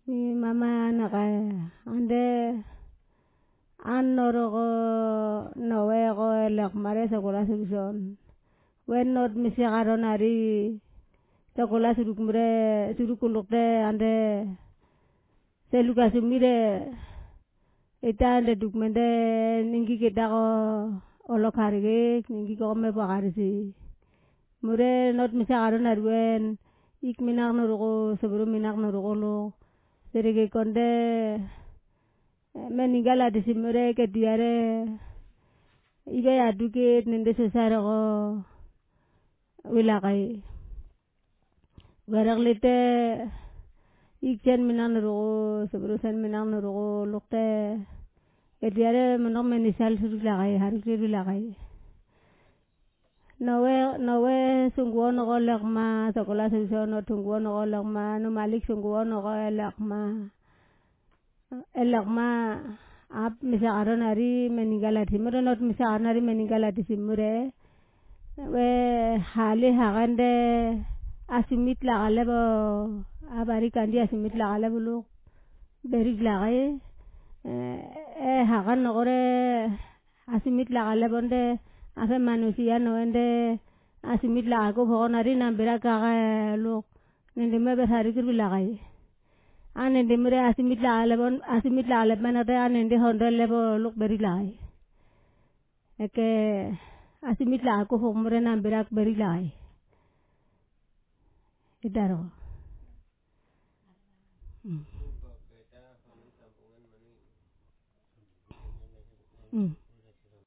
Mi mama nakai ande anorogo noego elak mare sekolah suruson. When not misikaronari sekolah surukmure surukulukte ande seluka sumire ita ande dukmende ningi kita ko olokarige ningi ko me pakarisi. Mure not misikaronari wen ik minak norugo sebelum minak norugo lo serige konde meninggal di simure ke diare ibe adukit nende sesarago wilakai garaglite ikjen minak norugo sebelum sen minak norugo lukte ke diare menok menisal surilakai harusir wilakai Nawe sungguh nogo lakma sekolah susono tungguh nogo lakma numalik sungguh nogo lakma ap misakaronari meninggal di simure not misakaronari meninggal di simure we hali hakande asimit lakalebo abari kandi asimit lakalebo lu berik lakai hakan nogore asimit lakalebo nde afe manusia noende asimit lako phokonari nambira kaka luk nende mebe harikir bilakai anende mure asimit lakalebo manate anende hondo lebo luk beri lai eke asimit lako phokmure nambira beri lai idaro